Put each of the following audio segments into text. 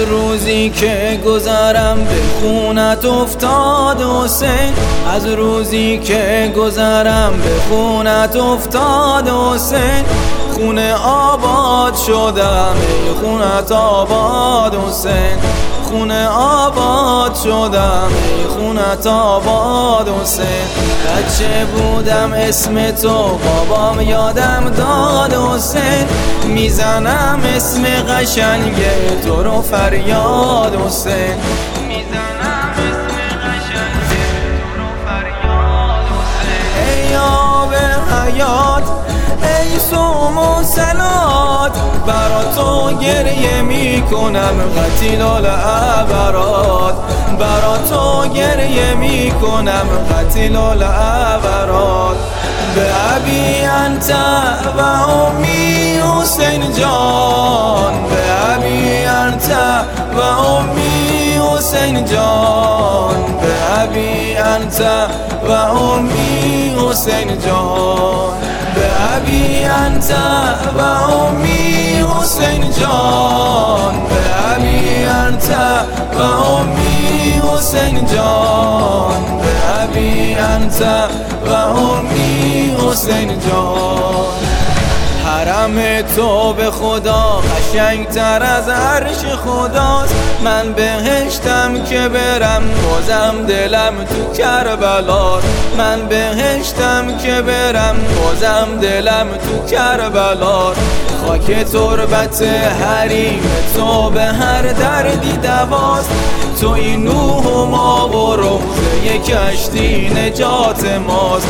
روزی که گذرم به خونت افتاد حسین، از روزی که گذرم به خونت افتاد حسین، خونه آباد شدم ای خونت آباد حسین، خونه آباد شدم ای خونت آباد حسین. بچه بودم اسم تو بابام یادم داد حسین، میزنم اسم قشنگ تو رو فریاد حسین، میزنم اسم قشنگ تو رو فریاد حسین. ای آب حیات ای صوم و صلات، برا تو گریه میکنم قتیل العبرات، برا تو گریه میکنم قتیل العبرات. به ابی انت و امی حسین جان، به ابی انت و امی حسین جان، به ابی انت و امی حسین جان، به ابی انت و امی حسین جان، به ابی انت و امی حسین جان، به ابی انت و امی حسین جان. حرم تو به خدا قشنگتر از عرش خداست، من بهشتم که برم بازم دلم تو کربلاست، من بهشتم که برم بازم دلم تو کربلاست. خاک تربت حریم تو به هر دردی دواست، تو این نوح و ما و روزه کشتی نجات ماست،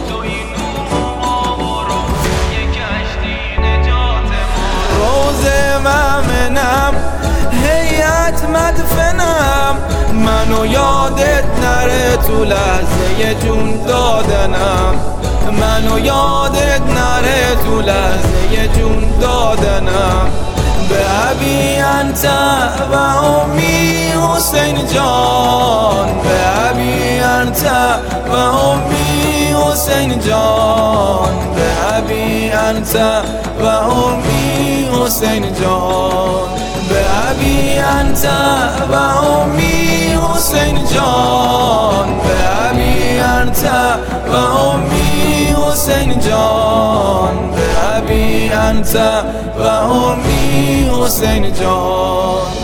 ممنم هیئت مدفنم، منو یادت نره تو لحظه جون دادنم، منو یادت نره تو لحظه جون دادنم. به ابی انت و امی حسین جان، به ابی انت و امی حسین جان، به ابی انت و امی حسین جان، به ابی انت و امی حسین جان، به ابی انت و امی حسین جان، به ابی انت و امی حسین جان.